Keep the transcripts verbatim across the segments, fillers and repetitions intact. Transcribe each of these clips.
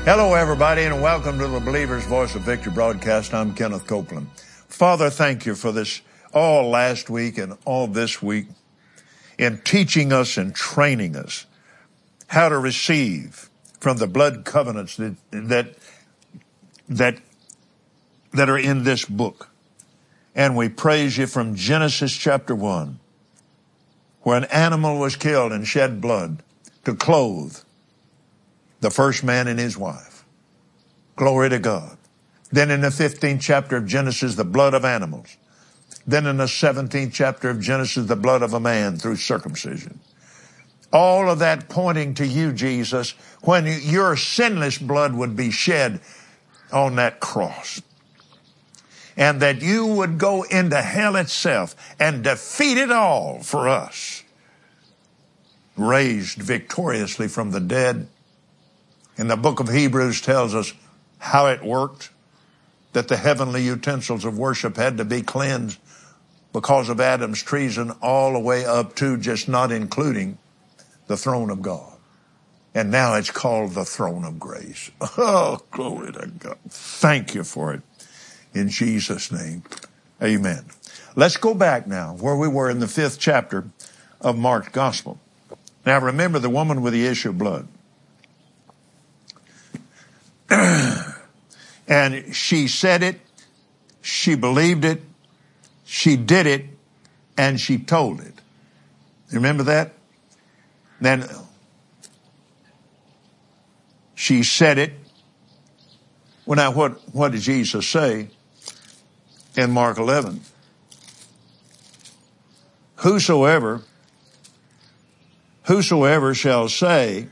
Hello, everybody, and welcome to the Believer's Voice of Victory broadcast. I'm Kenneth Copeland. Father, thank you for this all last week and all this week in teaching us and training us how to receive from the blood covenants that that that, that are in this book. And we praise you from Genesis chapter one, where an animal was killed and shed blood to clothe the first man and his wife. Glory to God. Then in the fifteenth chapter of Genesis, the blood of animals. Then in the seventeenth chapter of Genesis, the blood of a man through circumcision. All of that pointing to you, Jesus, when your sinless blood would be shed on that cross. And that you would go into hell itself and defeat it all for us. Raised victoriously from the dead. And the book of Hebrews tells us how it worked, that the heavenly utensils of worship had to be cleansed because of Adam's treason all the way up to, just not including, the throne of God. And now it's called the throne of grace. Oh, glory to God. Thank you for it. In Jesus' name, amen. Let's go back now where we were in the fifth chapter of Mark's gospel. Now remember the woman with the issue of blood. And she said it, she believed it, she did it, and she told it. Remember that? Then she said it. Well, now what, what did Jesus say in Mark eleven? Whosoever, whosoever shall say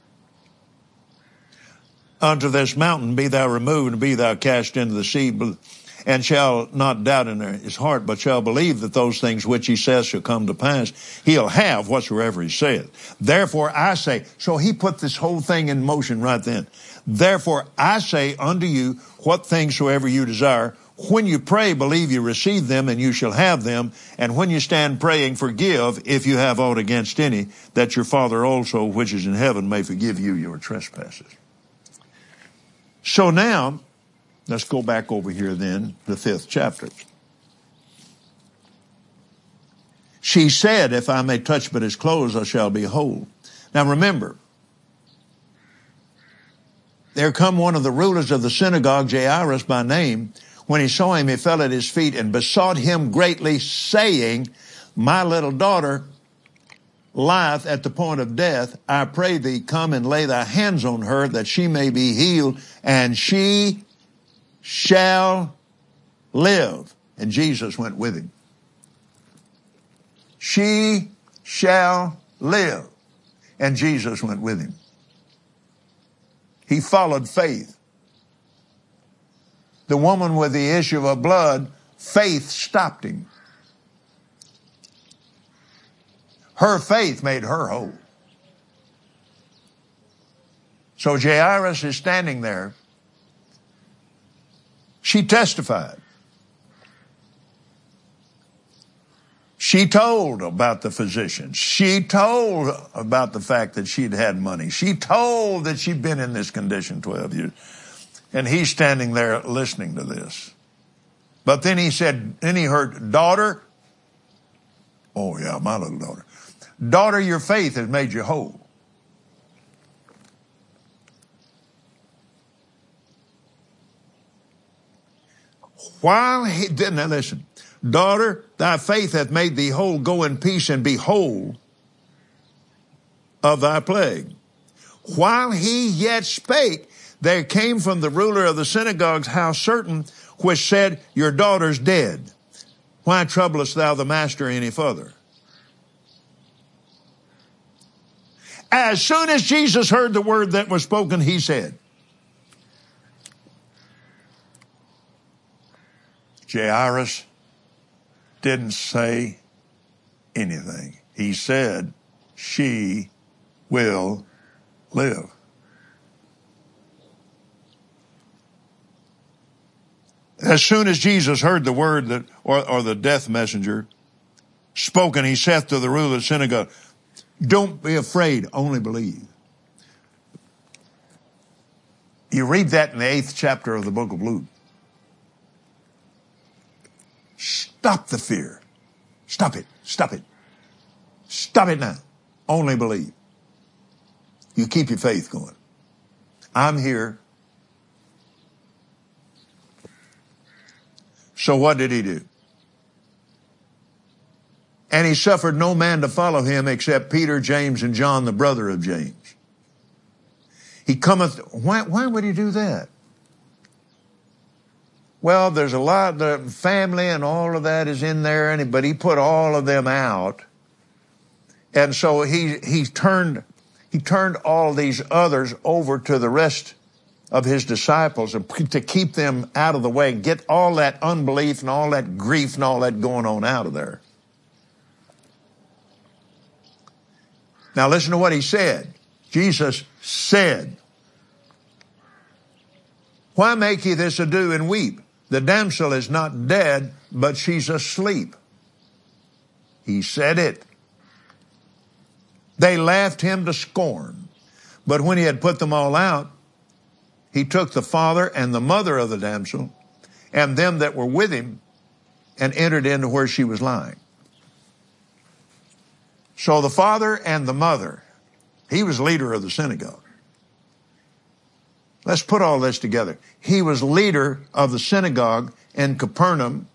unto this mountain, be thou removed, and be thou cast into the sea, and shall not doubt in his heart, but shall believe that those things which he says shall come to pass, he'll have whatsoever he saith. Therefore I say, so he put this whole thing in motion right then. Therefore I say unto you, what things soever you desire, when you pray, believe you receive them, and you shall have them. And when you stand praying, forgive, if you have aught against any, that your Father also, which is in heaven, may forgive you your trespasses. So now, let's go back over here then, the fifth chapter. She said, if I may touch but his clothes, I shall be whole. Now remember, there come one of the rulers of the synagogue, Jairus by name. When he saw him, he fell at his feet and besought him greatly, saying, my little daughter lieth at the point of death. I pray thee, come and lay thy hands on her, that she may be healed, and she shall live. And Jesus went with him. She shall live. And Jesus went with him. He followed faith. The woman with the issue of blood, faith stopped him. Her faith made her whole. So Jairus is standing there. She testified. She told about the physician. She told about the fact that she'd had money. She told that she'd been in this condition twelve years. And he's standing there listening to this. But then he said, then he heard, daughter. Oh yeah, my little daughter. Daughter, your faith has made you whole. While he, now listen, daughter, thy faith hath made thee whole. Go in peace and be whole of thy plague. While he yet spake, there came from the ruler of the synagogue's house certain which said, your daughter's dead. Why troublest thou the master any further? As soon as Jesus heard the word that was spoken, he said, Jairus didn't say anything. He said, she will live. As soon as Jesus heard the word that, or, or the death messenger spoken, he saith to the ruler of the synagogue, don't be afraid, only believe. You read that in the eighth chapter of the book of Luke. Stop the fear. Stop it. Stop it. Stop it now. Only believe. You keep your faith going. I'm here. So what did he do? And he suffered no man to follow him except Peter, James, and John, the brother of James. He cometh. Why, why would he do that? Well, there's a lot, the family and all of that is in there, and but he put all of them out. And so he, he turned, he turned all these others over to the rest of his disciples to keep them out of the way, get all that unbelief and all that grief and all that going on out of there. Now listen to what he said. Jesus said, "Why make ye this ado and weep? The damsel is not dead, but she's asleep." He said it. They laughed him to scorn. But when he had put them all out, he took the father and the mother of the damsel and them that were with him and entered into where she was lying. So the father and the mother, he was leader of the synagogue. Let's put all this together. He was leader of the synagogue in Capernaum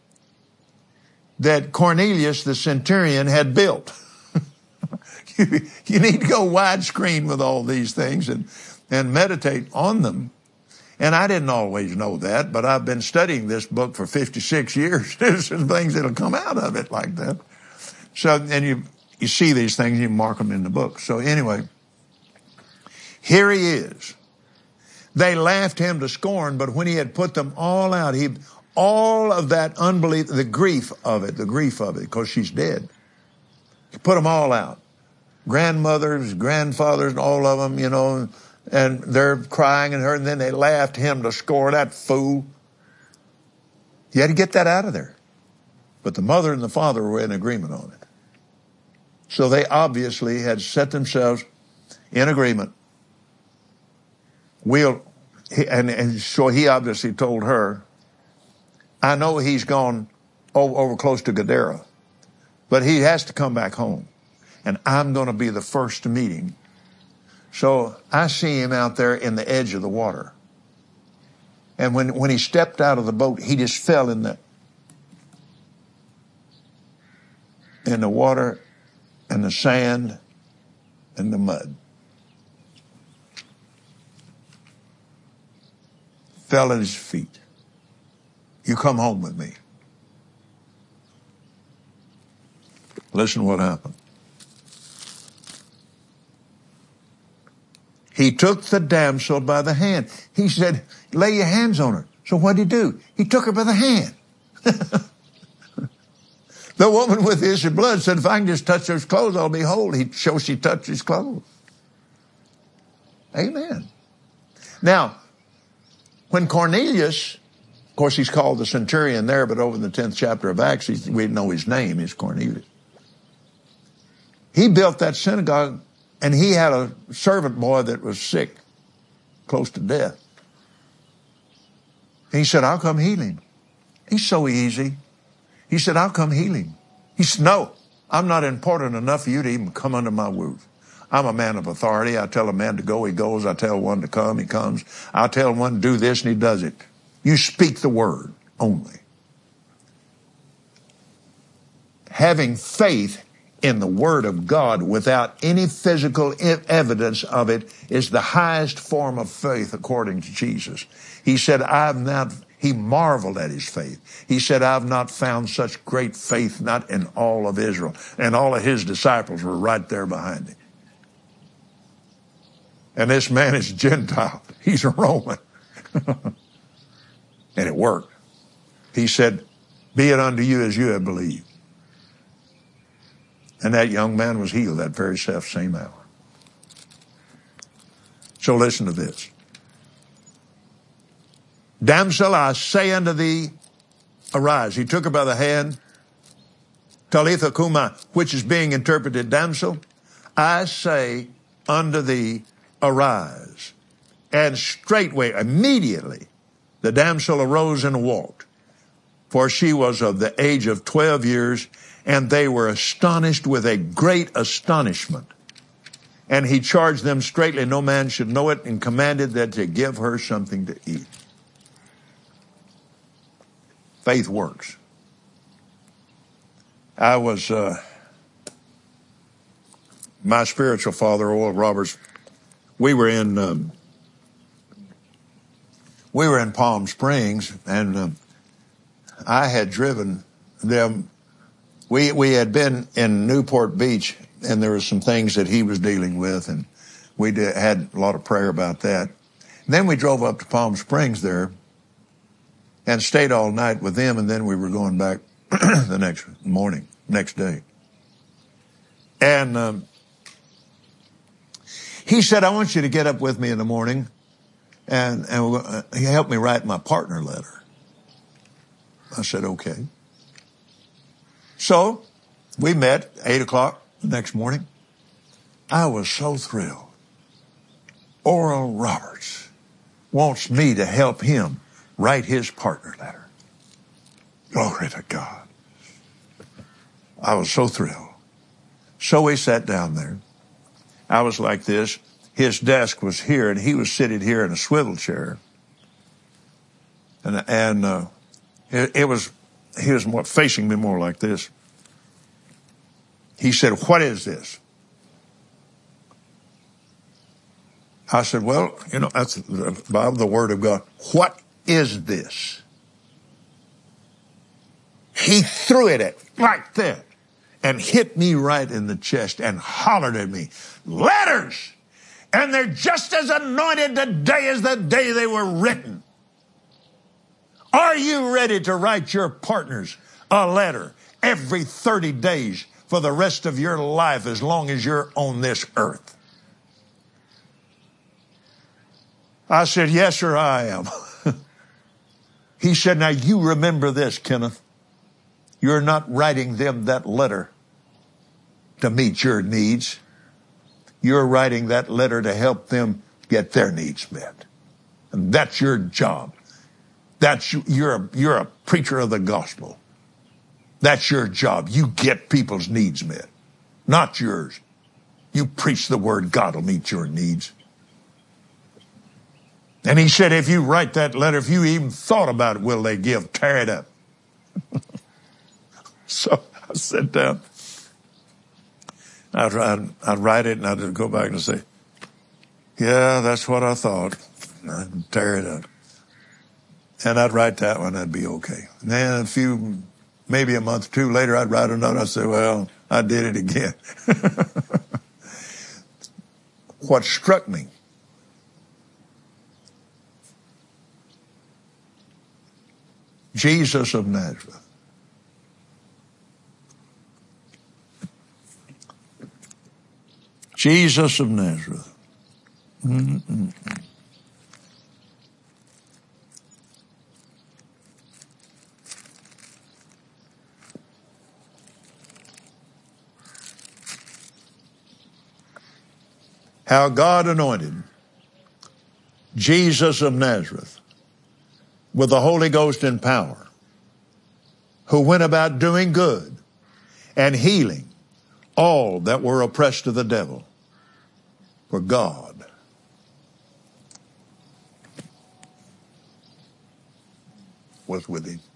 that Cornelius the centurion had built. you, you need to go widescreen with all these things and, and meditate on them. And I didn't always know that, but I've been studying this book for fifty-six years. There's some things that'll come out of it like that. So, and you, you see these things, you mark them in the book. So anyway, here he is. They laughed him to scorn, but when he had put them all out, he, all of that unbelief, the grief of it, the grief of it, because she's dead. He put them all out. Grandmothers, grandfathers, all of them, you know, and they're crying and her, and then they laughed him to scorn, that fool. You had to get that out of there. But the mother and the father were in agreement on it. So they obviously had set themselves in agreement. We'll, and, and so he obviously told her, I know he's gone over, over close to Gadara, but he has to come back home. And I'm going to be the first to meet him. So I see him out there in the edge of the water. And when, when he stepped out of the boat, he just fell in the, in the water and the sand and the mud. Fell at his feet. You come home with me. Listen to what happened. He took the damsel by the hand. He said, lay your hands on her. So what did he do? He took her by the hand. The woman with the issue of blood said, if I can just touch those clothes, I'll be whole. He showed she touched his clothes. Amen. Now, when Cornelius, of course he's called the centurion there, but over in the tenth chapter of Acts, we know his name is Cornelius. He built that synagogue, and he had a servant boy that was sick, close to death. And he said, I'll come heal him. He's so easy. He said, I'll come heal him. He said, no, I'm not important enough for you to even come under my roof. I'm a man of authority. I tell a man to go, he goes. I tell one to come, he comes. I tell one to do this, and he does it. You speak the word only. Having faith in the word of God without any physical evidence of it is the highest form of faith according to Jesus. He said, I've not, he marveled at his faith. He said, I've not found such great faith, not in all of Israel. And all of his disciples were right there behind him. And this man is Gentile. He's a Roman. And it worked. He said, be it unto you as you have believed. And that young man was healed that very self same hour. So listen to this. Damsel, I say unto thee, arise. He took her by the hand. Talitha Kuma, which is being interpreted, damsel, I say unto thee, arise. And straightway, immediately, the damsel arose and walked, for she was of the age of twelve years, and they were astonished with a great astonishment. And he charged them straitly no man should know it, and commanded that to give her something to eat. Faith works. I was, uh, my spiritual father, Oral Roberts, we were in, um, we were in Palm Springs, and um, I had driven them. We, we had been in Newport Beach, and there were some things that he was dealing with, and we did, had a lot of prayer about that. And then we drove up to Palm Springs there and stayed all night with them, and then we were going back the next morning, next day. And um, he said, I want you to get up with me in the morning, and, and we're, uh, he helped me write my partner letter. I said, okay. So we met eight o'clock the next morning. I was so thrilled. Oral Roberts wants me to help him write his partner letter. Glory to God. I was so thrilled. So we sat down there. I was like this. His desk was here, and he was sitting here in a swivel chair. And, and uh, it, it was, he was more, facing me more like this. He said, what is this? I said, well, you know, that's Bob, the Word of God. What is this? He threw it at like that and hit me right in the chest and hollered at me, letters! And they're just as anointed today as the day they were written. Are you ready to write your partners a letter every thirty days for the rest of your life as long as you're on this earth? I said, yes, sir, I am. He said, now you remember this, Kenneth. You're not writing them that letter to meet your needs. You're writing that letter to help them get their needs met. And that's your job. That's, you're a, you're a preacher of the gospel. That's your job. You get people's needs met, not yours. You preach the word, God will meet your needs. And he said, if you write that letter, if you even thought about it, will they give? Tear it up. So I sat down. I'd, I'd, I'd write it, and I'd go back and say, yeah, that's what I thought. And I'd tear it up. And I'd write that one, that'd be okay. And then a few, maybe a month or two later, I'd write another. I'd say, well, I did it again. What struck me, Jesus of Nazareth. Jesus of Nazareth. Mm-mm. How God anointed Jesus of Nazareth with the Holy Ghost and power, who went about doing good and healing all that were oppressed of the devil, for God was with him.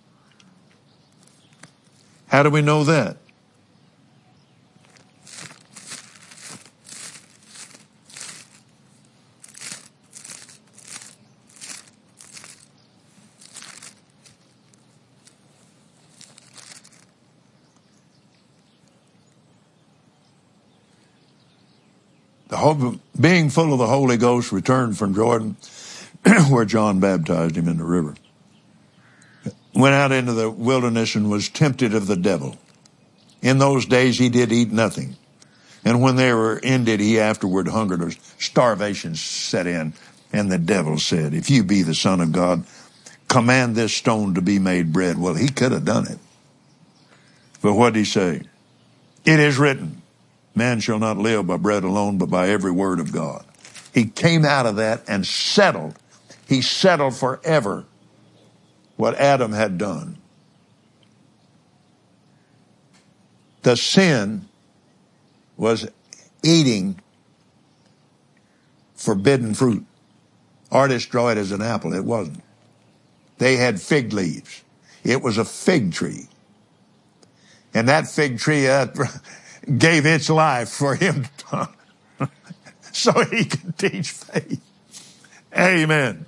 How do we know that? The whole, being full of the Holy Ghost, returned from Jordan, where John baptized him in the river. Went out into the wilderness and was tempted of the devil. In those days he did eat nothing. And when they were ended, he afterward hungered, or starvation set in. And the devil said, if you be the Son of God, command this stone to be made bread. Well, he could have done it. But what did he say? It is written, man shall not live by bread alone, but by every word of God. He He came out of that and settled. He settled forever what Adam had done. The sin was eating forbidden fruit. Artists draw it as an apple. It wasn't. They had fig leaves. It was a fig tree. And that fig tree uh, gave its life for him so he could teach faith. Amen.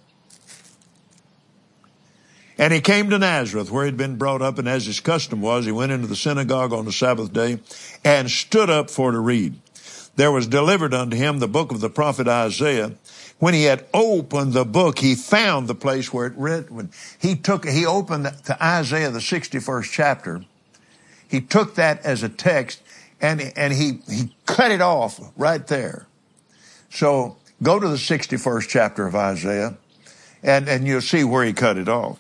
And he came to Nazareth, where he'd been brought up, and as his custom was, he went into the synagogue on the Sabbath day and stood up for to read. There was delivered unto him the book of the prophet Isaiah. When he had opened the book, he found the place where it read. When he took, he opened to Isaiah, the sixty-first chapter. He took that as a text, and, and he, he cut it off right there. So go to the sixty-first chapter of Isaiah, and, and you'll see where he cut it off.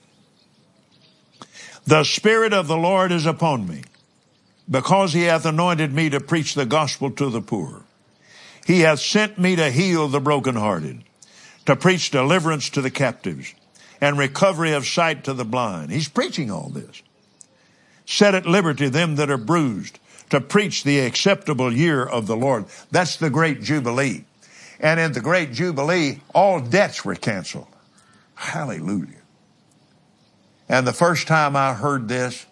The Spirit of the Lord is upon me, because he hath anointed me to preach the gospel to the poor. He hath sent me to heal the brokenhearted, to preach deliverance to the captives, and recovery of sight to the blind. He's preaching all this. Set at liberty them that are bruised, to preach the acceptable year of the Lord. That's the great Jubilee. And in the great Jubilee, all debts were canceled. Hallelujah. And the first time I heard this,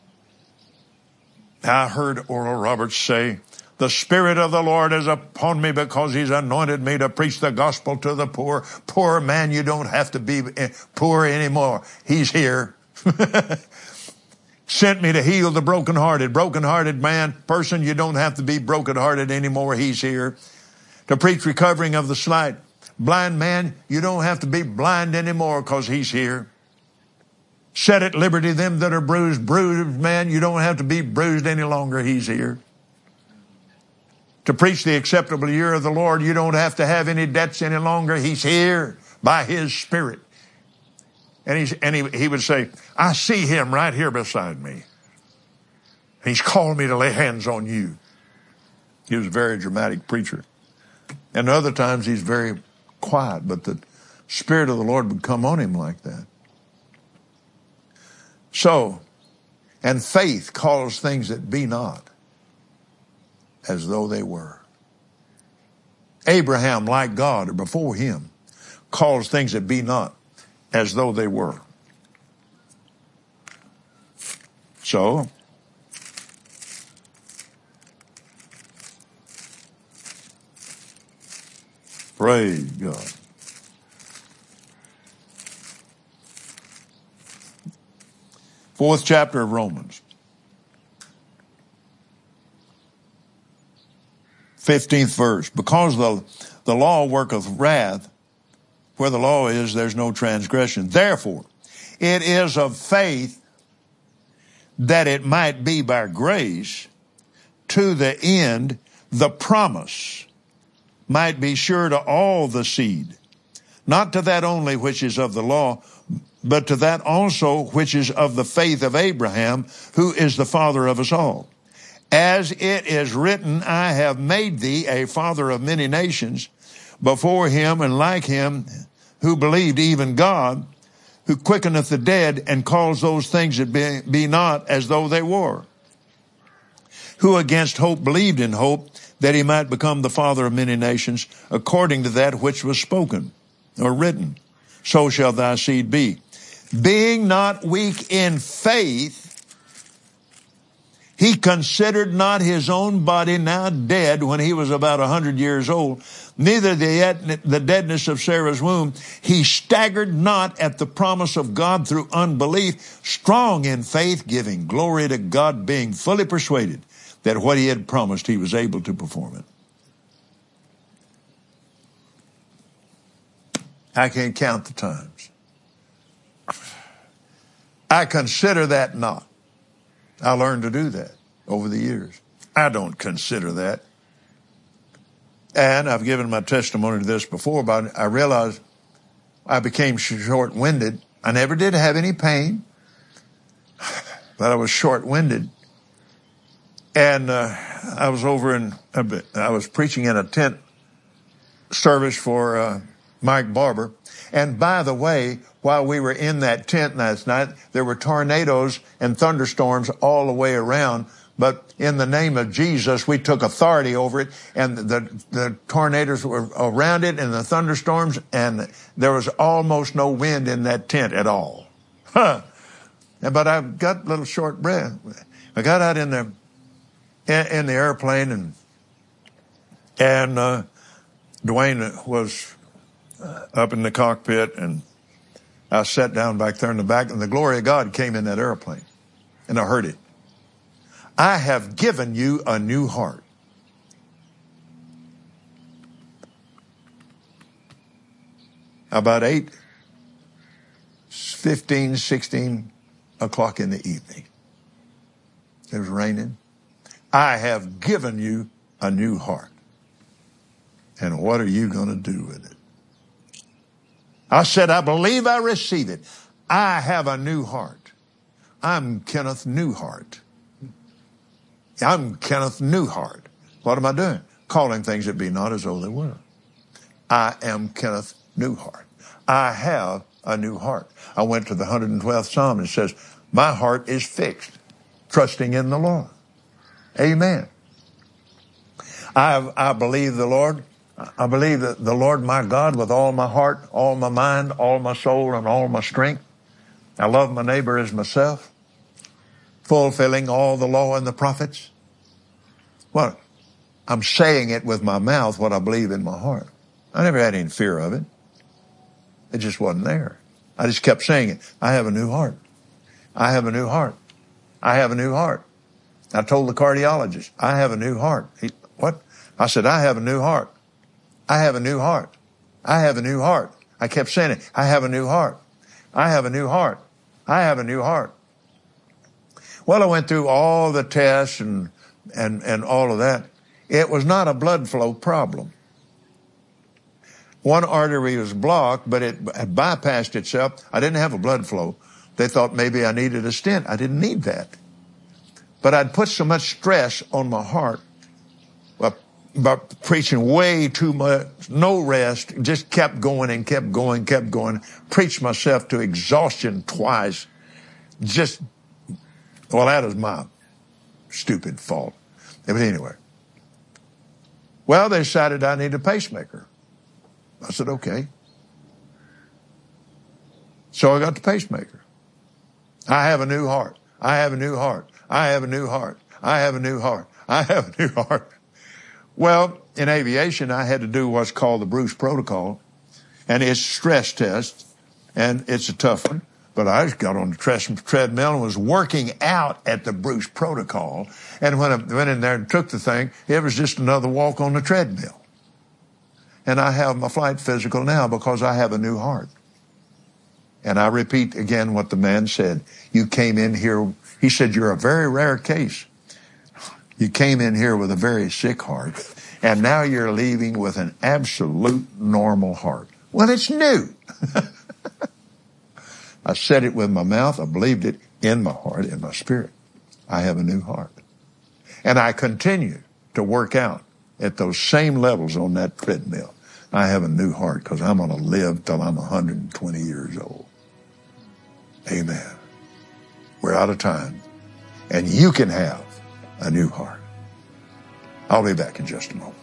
I heard Oral Roberts say, the Spirit of the Lord is upon me because he's anointed me to preach the gospel to the poor. Poor man, you don't have to be poor anymore. He's here. Sent me to heal the brokenhearted. Brokenhearted man, person, you don't have to be brokenhearted anymore. He's here. To preach recovering of the sight. Blind man, you don't have to be blind anymore because he's here. Set at liberty them that are bruised. Bruised man, you don't have to be bruised any longer. He's here. To preach the acceptable year of the Lord, you don't have to have any debts any longer. He's here by his Spirit. And, he's, and he, he would say, I see him right here beside me. He's called me to lay hands on you. He was a very dramatic preacher. And other times he's very quiet, but the Spirit of the Lord would come on him like that. So, and faith calls things that be not as though they were. Abraham, like God, or before him, calls things that be not as though they were. So, praise God. Fourth chapter of Romans. Fifteenth verse. Because the, the law worketh wrath, where the law is, there's no transgression. Therefore, it is of faith that it might be by grace, to the end the promise might be sure to all the seed, not to that only which is of the law, but to that also which is of the faith of Abraham, who is the father of us all. As it is written, I have made thee a father of many nations, before him and like him, who believed even God, who quickeneth the dead and calls those things that be, be not as though they were, who against hope believed in hope, that he might become the father of many nations, according to that which was spoken or written. So shall thy seed be. Being not weak in faith, he considered not his own body now dead when he was about a hundred years old, neither the, the deadness of Sarah's womb. He staggered not at the promise of God through unbelief, strong in faith, giving glory to God, being fully persuaded that what he had promised, he was able to perform it. I can't count the times. I consider that not. I learned to do that over the years. I don't consider that. And I've given my testimony to this before, but I realized I became short-winded. I never did have any pain, but I was short-winded. And uh, I was over in, I was preaching in a tent service for uh, Mike Barber. And by the way, while we were in that tent last night, there were tornadoes and thunderstorms all the way around. But in the name of Jesus, we took authority over it, and the, the tornadoes were around it and the thunderstorms, and there was almost no wind in that tent at all. Huh. But I got a little short breath. I got out in the, in the airplane, and, and, uh, Dwayne was up in the cockpit, and I sat down back there in the back, and the glory of God came in that airplane, and I heard it. I have given you a new heart. About eight, fifteen, sixteen o'clock in the evening. It was raining. I have given you a new heart. And what are you going to do with it? I said, I believe I receive it. I have a new heart. I'm Kenneth Newhart. I'm Kenneth Newhart. What am I doing? Calling things that be not as though they were. I am Kenneth Newhart. I have a new heart. I went to the one hundred twelfth Psalm, and it says, my heart is fixed, trusting in the Lord. Amen. I, I believe the Lord. I believe that the Lord my God with all my heart, all my mind, all my soul, and all my strength. I love my neighbor as myself, fulfilling all the law and the prophets. Well, I'm saying it with my mouth what I believe in my heart. I never had any fear of it. It just wasn't there. I just kept saying it. I have a new heart. I have a new heart. I have a new heart. I told the cardiologist, I have a new heart. He, what? I said, I have a new heart. I have a new heart. I have a new heart. I kept saying it. I have a new heart. I have a new heart. I have a new heart. Well, I went through all the tests and, and, and all of that. It was not a blood flow problem. One artery was blocked, but it bypassed itself. I didn't have a blood flow. They thought maybe I needed a stent. I didn't need that. But I'd put so much stress on my heart by preaching way too much, no rest, just kept going and kept going, kept going. Preached myself to exhaustion twice. Just, well, that is my stupid fault. But anyway. Well, they decided I need a pacemaker. I said, okay. So I got the pacemaker. I have a new heart. I have a new heart. I have a new heart. I have a new heart. I have a new heart. Well, in aviation, I had to do what's called the Bruce Protocol, and it's stress test, and it's a tough one. But I just got on the treadmill and was working out at the Bruce Protocol. And when I went in there and took the thing, it was just another walk on the treadmill. And I have my flight physical now because I have a new heart. And I repeat again what the man said. You came in here, he said, you're a very rare case. You came in here with a very sick heart, and now you're leaving with an absolute normal heart. Well, it's new. I said it with my mouth. I believed it in my heart, in my spirit. I have a new heart. And I continue to work out at those same levels on that treadmill. I have a new heart because I'm going to live till I'm one hundred twenty years old. Amen. We're out of time. And you can have a new heart. I'll be back in just a moment.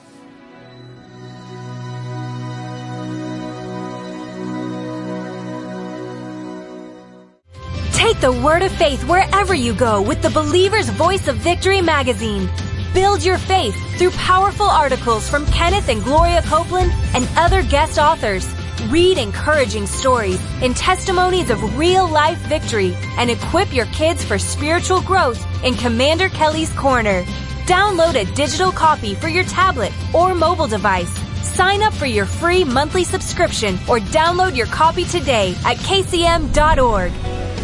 Take the word of faith wherever you go with the Believer's Voice of Victory magazine. Build your faith through powerful articles from Kenneth and Gloria Copeland and other guest authors. Read encouraging stories and testimonies of real-life victory and equip your kids for spiritual growth in Commander Kelly's Corner. Download a digital copy for your tablet or mobile device. Sign up for your free monthly subscription or download your copy today at K C M dot org.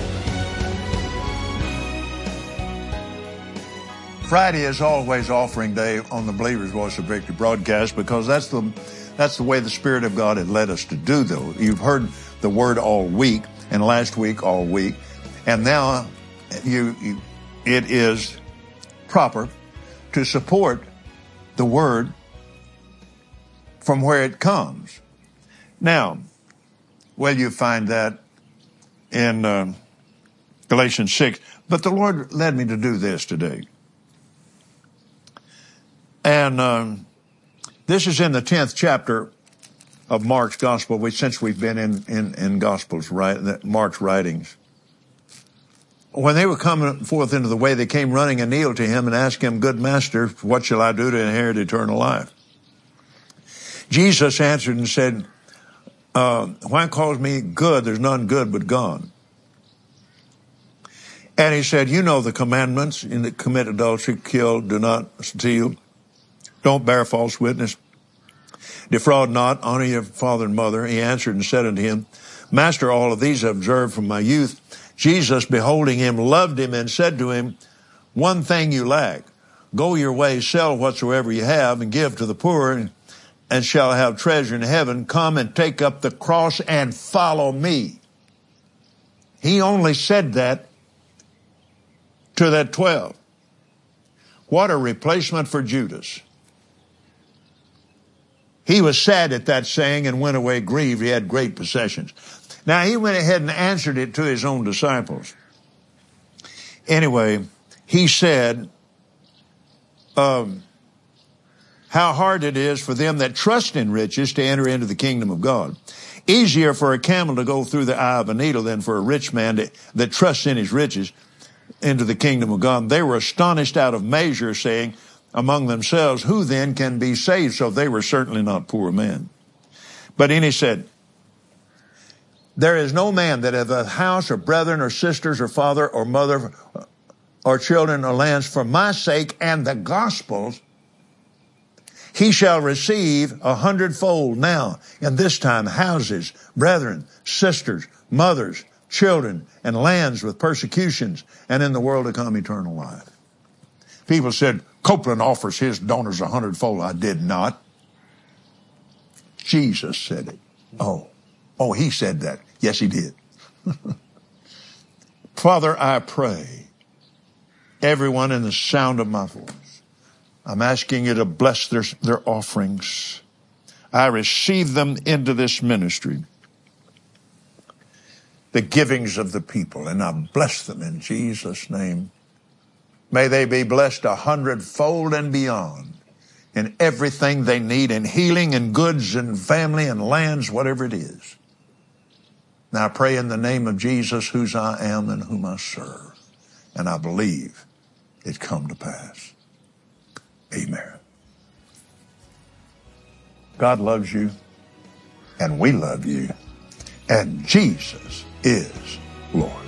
Friday is always offering day on the Believer's Voice of Victory broadcast because that's the that's the way the Spirit of God had led us to do, though. You've heard the word all week, and last week all week, and now you, you it is proper to support the word from where it comes. Now, well, you find that in uh, Galatians six. But the Lord led me to do this today. And um, this is in the tenth chapter of Mark's Gospel, which since we've been in, in, in Gospels, right, Mark's writings. When they were coming forth into the way, they came running and kneeled to him and asked him, "Good master, what shall I do to inherit eternal life?" Jesus answered and said, uh, "Why calls me good? There's none good but God." And he said, "You know the commandments, in the commit adultery, kill, do not steal, don't bear false witness, defraud not, honor your father and mother." He answered and said unto him, "Master, all of these I have observed from my youth." Jesus, beholding him, loved him and said to him, "One thing you lack. Go your way, sell whatsoever you have, and give to the poor, and, and shall have treasure in heaven. Come and take up the cross and follow me." He only said that to that twelve. What a replacement for Judas. He was sad at that saying and went away grieved. He had great possessions. Now, he went ahead and answered it to his own disciples. Anyway, he said, um, how hard it is for them that trust in riches to enter into the kingdom of God. Easier for a camel to go through the eye of a needle than for a rich man to, that trusts in his riches into the kingdom of God. They were astonished out of measure, saying among themselves, "Who then can be saved?" So they were certainly not poor men. But then he said, "There is no man that hath a house or brethren or sisters or father or mother or children or lands for my sake and the gospel's, he shall receive a hundredfold now in this time houses, brethren, sisters, mothers, children, and lands with persecutions, and in the world to come eternal life." People said, "Copeland offers his donors a hundredfold." I did not. Jesus said it. Oh, oh, he said that. Yes, he did. Father, I pray, everyone in the sound of my voice, I'm asking you to bless their, their offerings. I receive them into this ministry, the givings of the people, and I bless them in Jesus' name. May they be blessed a hundredfold and beyond in everything they need, in healing and goods and family and lands, whatever it is. Now I pray in the name of Jesus, whose I am and whom I serve, and I believe it come to pass. Amen. God loves you, and we love you, and Jesus is Lord.